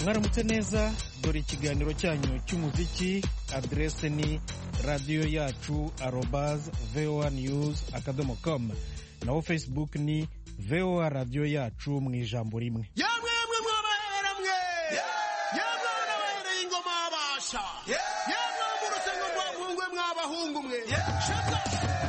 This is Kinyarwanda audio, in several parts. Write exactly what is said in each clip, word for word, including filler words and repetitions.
mwaramutse neza, dore ikiganiro cyanyu cy'umuziki. Adrese ni radiyo yacu arobaz voa news akadomo com, naho Facebook ni voa radiyo yacu mu ijambo rimwe. Yamwe mwe mwabahera mwe, yamwe n'abahereye ingoma abasha, yamwe mu rusengo rw'abahungu mwabahungu mwe. Shaka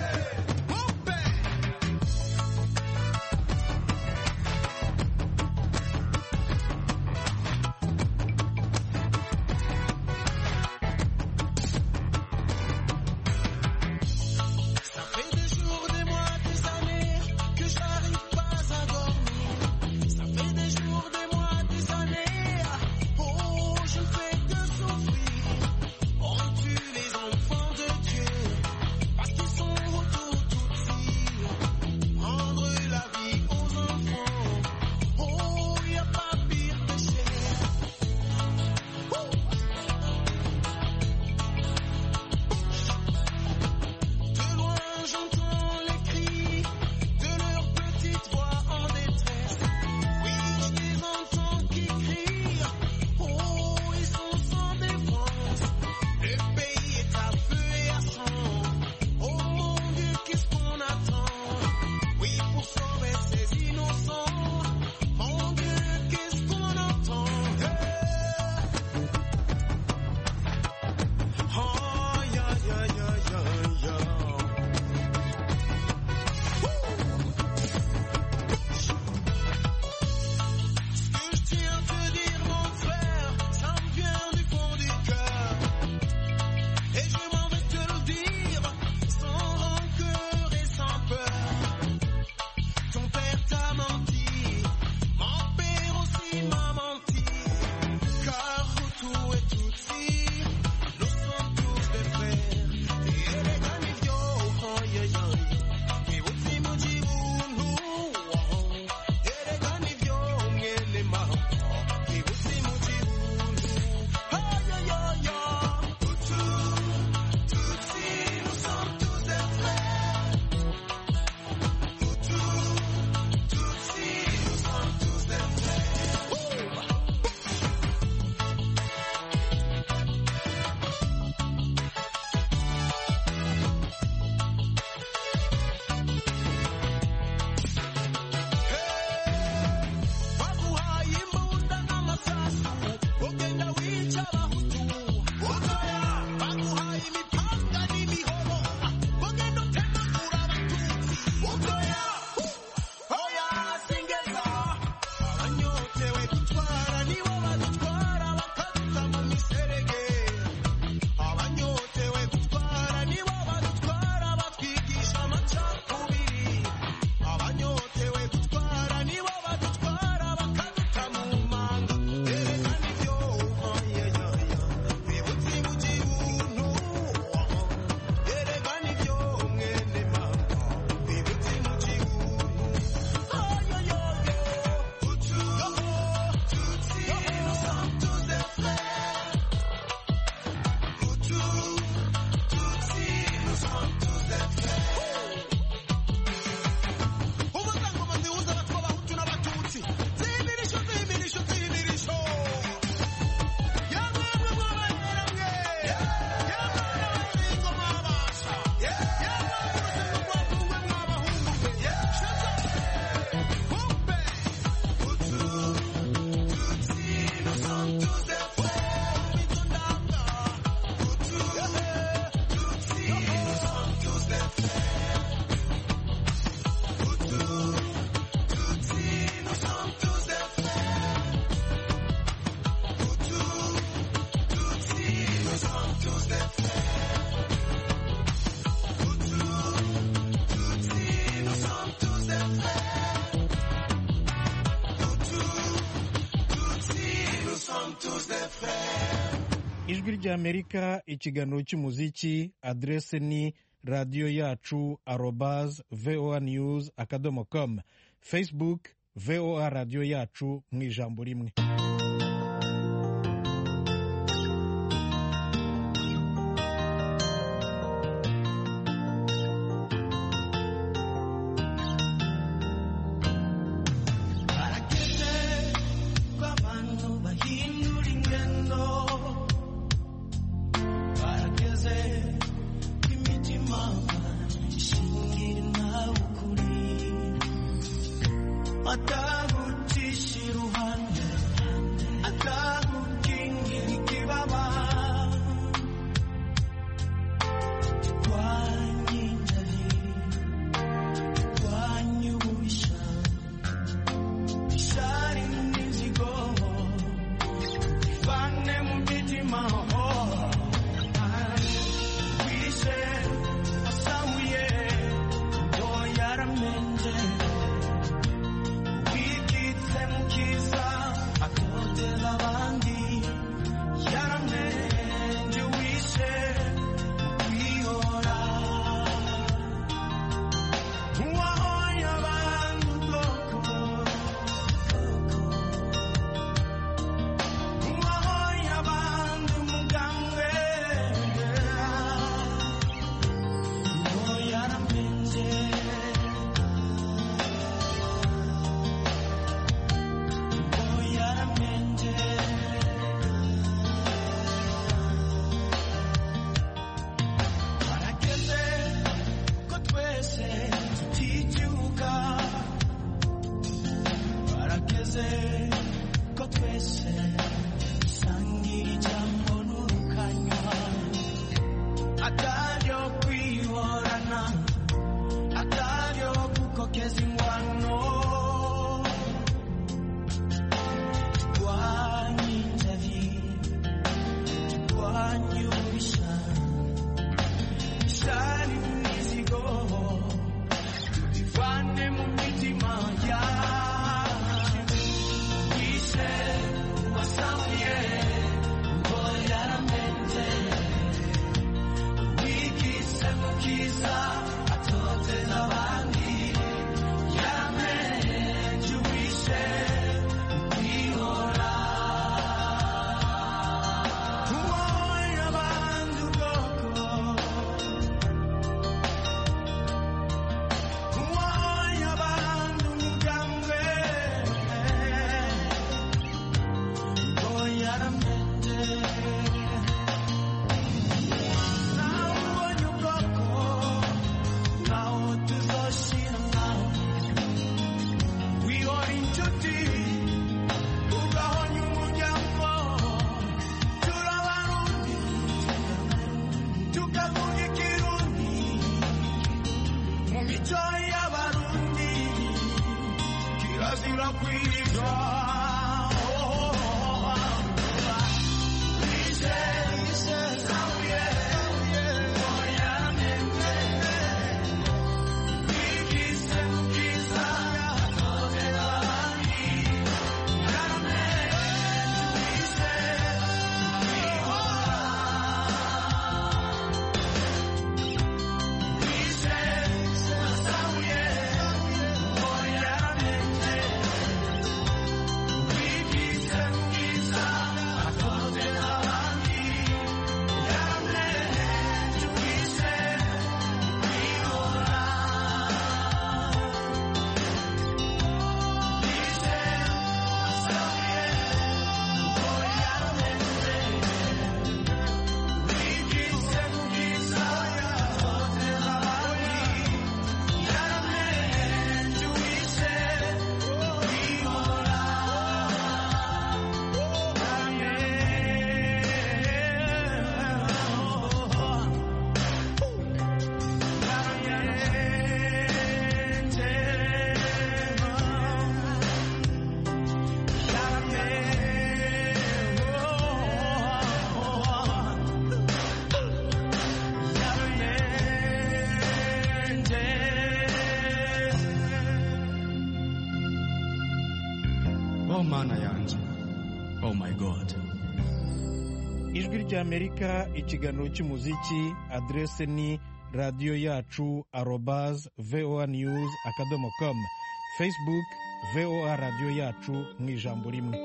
ijwi ry'Amerika, ikiganiro cy'umuziki. Adrese ni radiyo yacu arobaz voa news akadomo com, Facebook voa radiyo yacu mu ijambo rimwe. Para que te, babando, bajino atagucisha iruhande atagukingira ikibaba twanyinjari twanyubisha ishari n'inzigo ivane mu mitima wishe asamuye ngo yaramenje wikitse mu kiza atoteza abandi yaramenje wishe kwihora uwahoye abantu ubwoko uwahoye abantu umugambwe ngo yaramenje ngo yaramenje barageze ko twese tuticyuka barageze ko twese dusangira ijambo n'urukanywa ataryo kwihorana ataryo gukokeza ingwano twanyinjari twanyubisha ishari n'imizigo tubivane mu mitima yacu wishe wasamuye ngo yaramenje wikise mu kiza atoteza abandi yaramenje wishe kwihora uwoye abandi ubwoko uwoye abandi umugambwe ngo yaramenje nawe ubonye ubwoko ntaho tuzoshira nawe wihora inshuti ugahonya umuryango turabarundi tukavuga ikirundi mu mico y'abarundi kirazira kwiga wishe samuye ngo yaramenje wikise mu kiza atoteza abandi yaramenje wishe kwihora wishe wasamuye ngo yaramenje wikise mu kiza atoteza abandi yaramenje wishe kwihora wishe wasamuye ngo yaramenje wikise mu kiza atoteza abandi yaramenje wishe kwihora Oh mana yanjye, oh my God. ijwi ry'amerika ikiganiro cy'umuziki adrese ni radiyo yacu arobaz voa news akadomo com facebook voa radiyo yacu mu ijambo rimwe.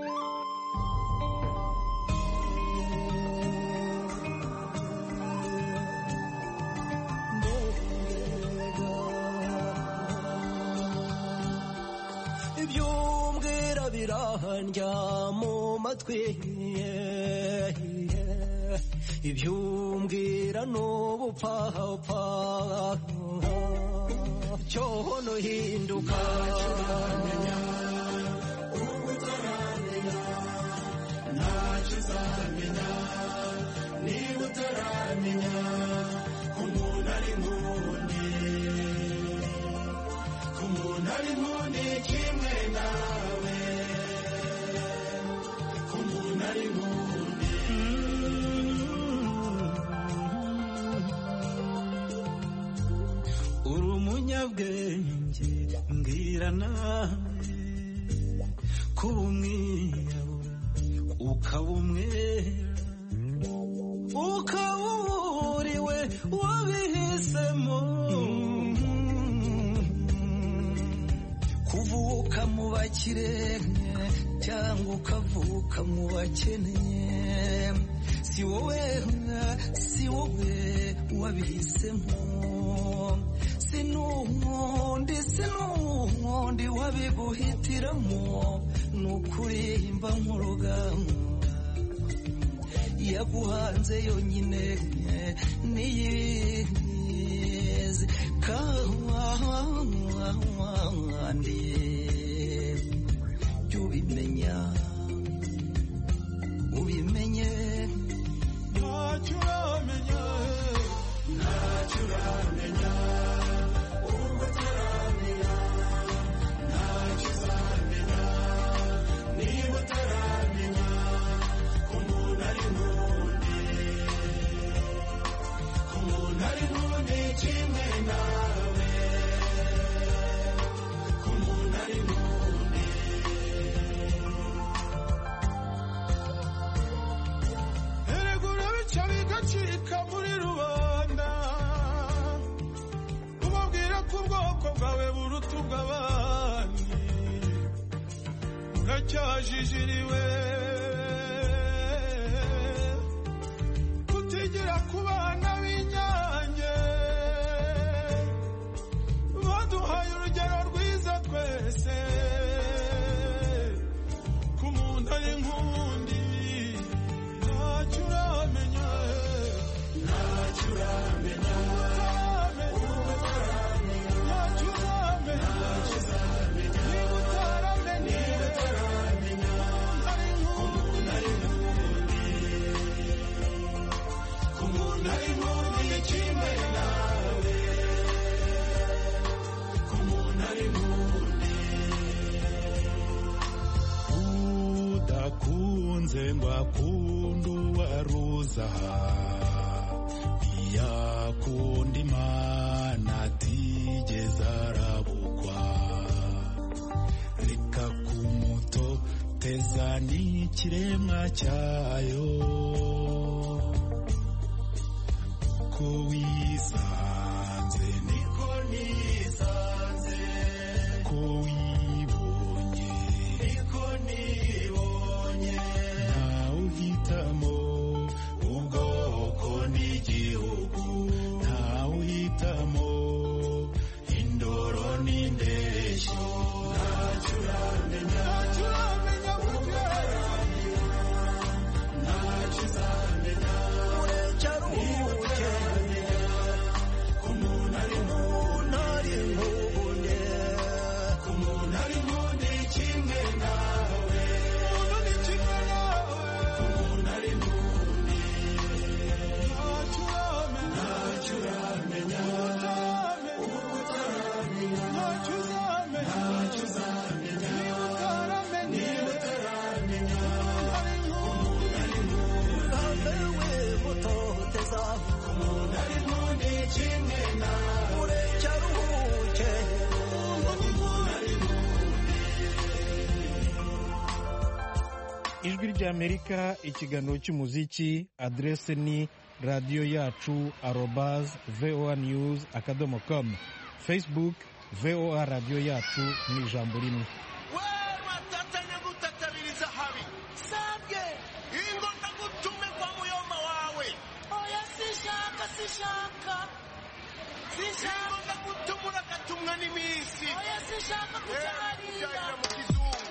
ibyumbwira birahanja mu matwi ibyumbwira n'ubupfapfa cyohono hinduka uzamenya niba utaramenya umuntu ari nk'undi umuntu ari nk'undi kimwe nawe umuntu ari nk'undi uri umunyabwenge mbwira nawe kuba umwirabura ukaba umwera ukaba uriwe wabihisemo kuvuka mu bakire cyangwa ukavuka mu bakene si wowe si wowe wabihisemo sinundi sinundi wabiguhitiramo nukurimba nk'urugamba yaguhanze yonyine niyizi kandi ubimenya ubimenye ntacyo uramenya ntacyo uramenya ubwo utaramenya ntacyo uzamenya niba utaramenya umuntu ari nk'undi umuntu ari nk'undi kimwe nawe umuntu ari nk'undi erega urabica bigacika muri rubanda ubabwira ko ubwoko bwawe buruta ubw'abandi uracyajijiriwe kutigira ku bana b'inyange baduhaye urugero rwiza twese ku muntu ari nk'undi ntacyo uramenya ntacyo uramenya ntacyo uzamenya niba utaramenya ari nk'umuntu ari nk'undi ku muntu ari nk'undi kimwe nawe ku muntu ari nk'undi udakunze ngo akunde uwaruza ntiyakunda imana atigeze arabukwa reka kumutoteza n'ikiremwa cyayo ko wisanze niko nisanze ko wibonye niko nibonye ntawe uhitamo ubwoko n'igihugu ntawe uhitamo indoro n'indeshyo ntacyo uramenya ntacyo uramenya ntacyo uzamenya urecaruke umuntu ari nk'undi ari nk'undi umuntu ari nk'undi kimwe nawe umuntu ni kimwe nawe umuntu ari nk'undi ntacyo uramenya ntacyo uramenya utaramenya ntacyo uzamenya ntacyo uzamenya niba utaramenya niba utaramenya ari nk'umuntu ari nk'undi abewe mutoteza umuntu ari nk'undi kimwe nawe urecaruke umuntu ari nk'undi ijwi ry'amerika ikiganiro cy'umuziki adrese ni radiyo yacu arobaz voa news akadomo com facebook voa radiyo yacu mu ijambo rimwe wewe watatanya gutatabiriza habi sabye ingo ndagutume kwa muyoma wawe oya sishaka sishaka sishaka ndagutumura gatumwa n'imisi oya sishaka kutarira mu kizungu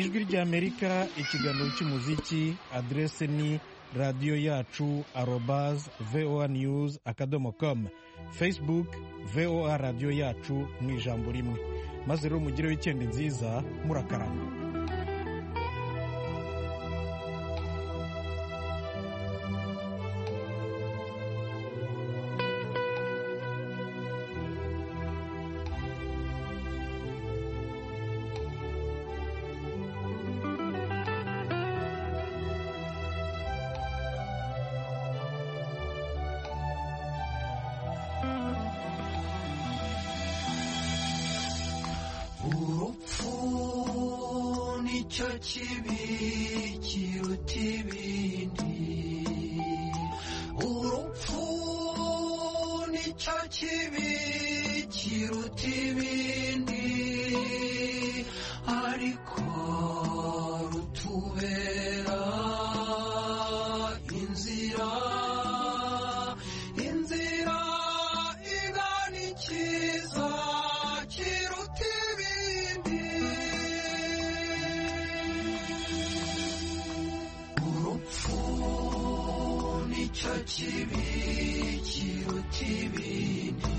ijwi ry'Amerika, ikiganiro cy'umuziki, adrese ni radiyo yacu arobaz voa news akadomo com, facebook voa radiyo yacu mu ijambo rimwe. Maze rero mugire wikendi nziza, murakarama. Kibi kiruta ibindi, urupfu nicyo kibi kiruta ibindi, ariko rutubera inzira, inzira igana ikiza kiruta ibindi. Nicyo kibi kiruta ibindi,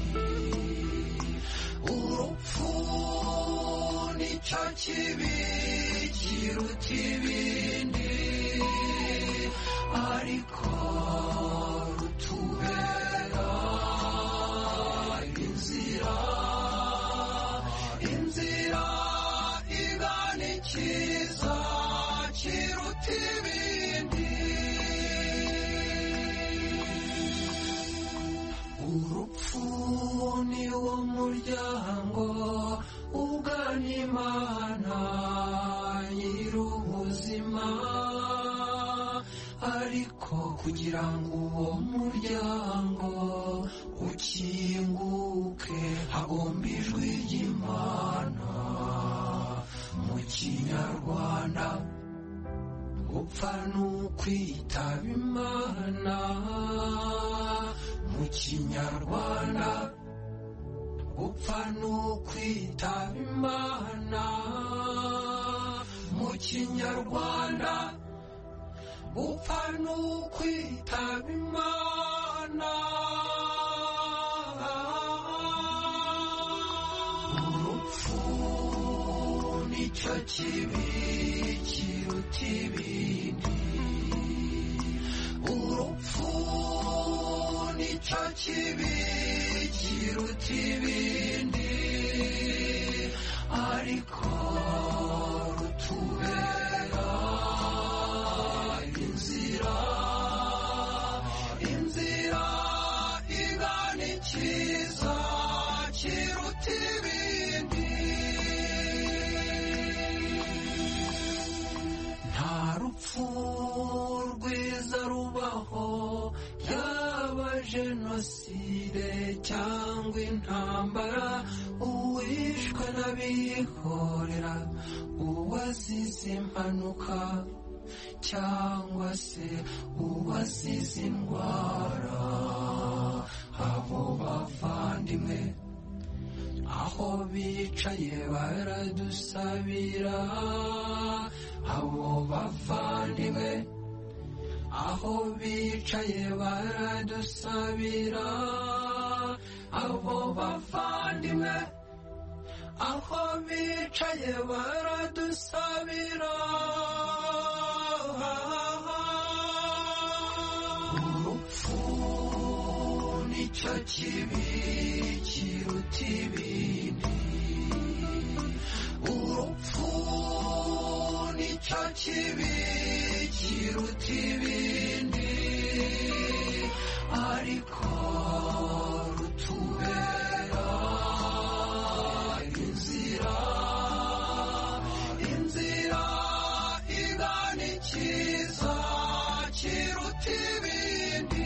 urupfu nicyo kibi kiruta ibindi, ariko rutubera inzira, inzira igana ikiza kiruta ibindi. Urupfu ni wo muryango ugana Imana nyir'ubuzima, ariko kugira ngo uwo muryango ukinguke hagomba ijwi ry'Imana. Mu Kinyarwanda gupfa ni ukwitaba Imana, mu Kinyarwanda gupfa ni ukwitaba Imana, mu Kinyarwanda gupfa ni ukwitaba Imana. Urupfu nicyo kibi kiruta ibindi, urupfu nicyo kibi kiruta ibindi, ariko rutubera inzira, inzira igana ikiza kiruta ibindi. Nta rupfu rwiza rubaho, yaba jenoside cyangwa intambara, uwishwe n'abihorera, uwazize impanuka cyangwa se uwazize indwara. Abo bavandimwe aho bicaye baradusabira, abo bavandimwe aho bicaye baradusabira, abo bavandimwe aho bicaye baradusabira. Urupfu nicyo kibi kiruta ibindi, urupfu nicyo kibi kiruta ibindi, ariko rutubera inzira, inzira igana ikiza kiruta ibindi.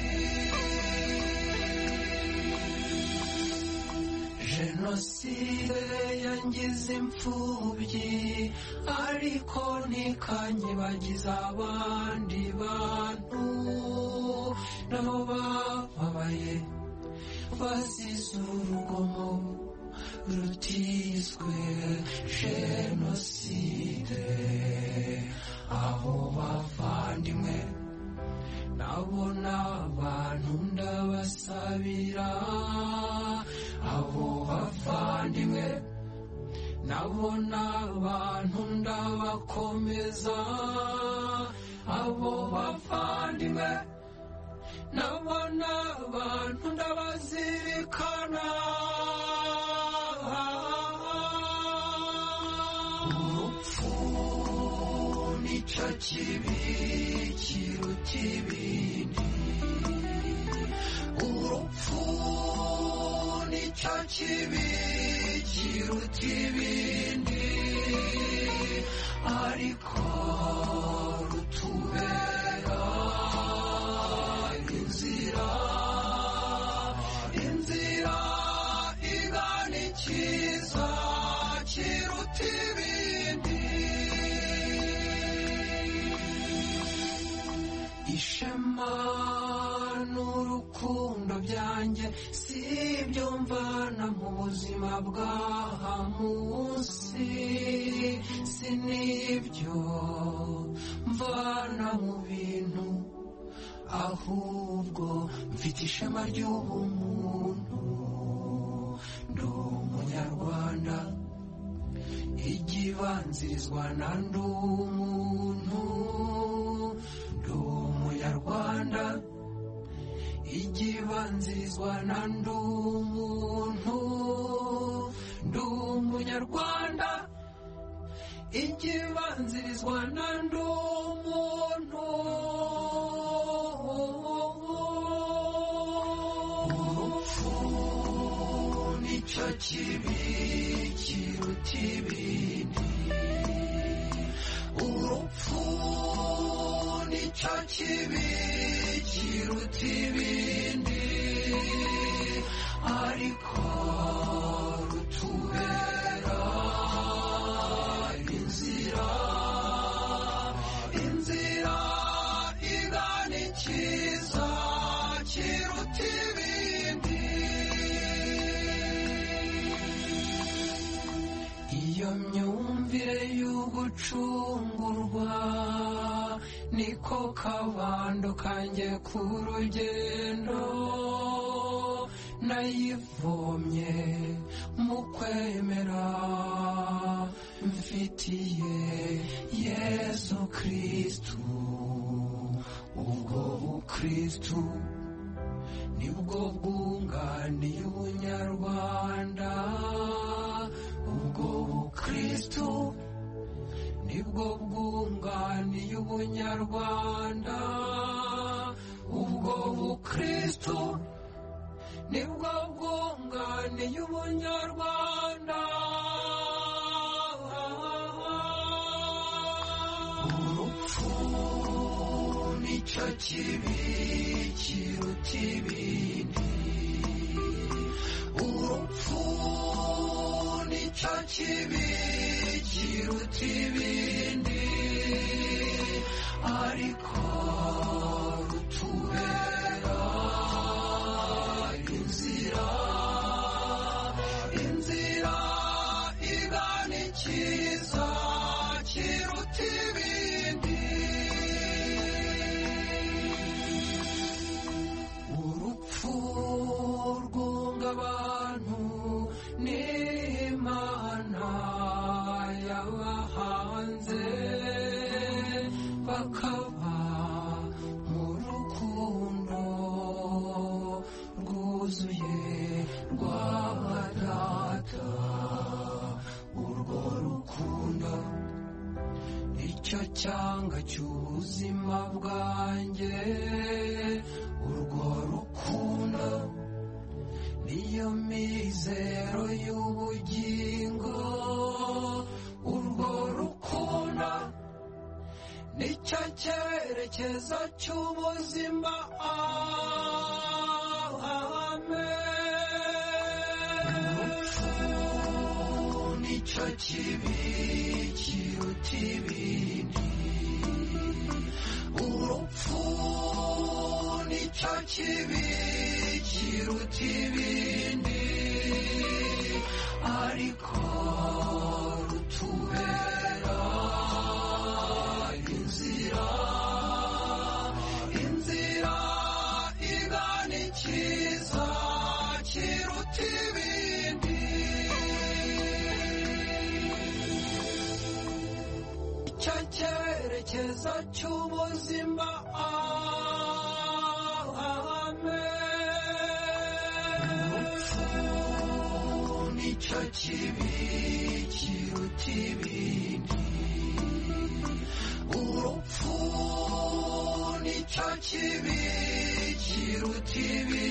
Jenoside yangize imfubyi, ariko ntikanyibagiza abandi bantu nabo bababaye bazize urugomo rutizwe jenoside. n'abantu ndabasabira, abo bavandimwe nabo n'abantu ndabakomeza, abo bavandimwe nabo n'abantu ndabazirikana. Urupfu nicyo kibi kiruta ibindi, urupfu nicyo kibi kiruta ibindi, ariko rutubera inzira, inzira igana icyiza kiruta ibindi. Ishema n'urukundo byanjye si ibyo mvana mu buzima bw'aha munsi, si n'ibyo mvana mu bintu, ahubwo mfite ishema ry'ubumuntu. Ndi umunyarwanda, igibanzirizwa na ndi umuntu. Ndi umunyarwanda, igibanzirizwa na ndi umuntu. Ndi umunyarwanda, igibanzirizwa na ndi umuntu. Urupfu nicyo kibi kiruta ibindi, urupfu nicyo kibi kiruta ibindi, ariko rutubera inzira, inzira igana icyiza kiruta ibindi. Iyo myumvire y'ugucungurwa niko kabando kanjye ku rugendo, nayivomye mu kwemera mfitiye Yesu Kristu. Ubwo bukristu nibwo bwunganiye ubunyarwanda, ubwo bukristu nibwo bwunganiye ubunyarwanda, ubwo bukristu nibwo bwunganiye ubunyarwanda. Urupfu nicyo kibi kiruta ibindi, urupfu nicyo kibi kiruta ibindi, ariko rutubera inzira, inzira igana icyiza kiruta ibindi. Urupfu rwunga abantu n'Imana yabahanze, bakaba mu rukundo rwuzuye rwa Data. Urwo rukundo nicyo cyanga cy'ubuzima bwanjye, urwo rukundo niyo mizero y'ubugingo, urwo rukundo nicyo cyerekezo cy'ubuzima. Amen. Urupfu nicyo kibi kiruta ibindi, urupfu nicyo kibi kiruta ibindi, ariko rutubera inzira, inzira cy'ubuzima nicyo kibi kiruta ibindi urupfu nicyo kibi kiruta ibindi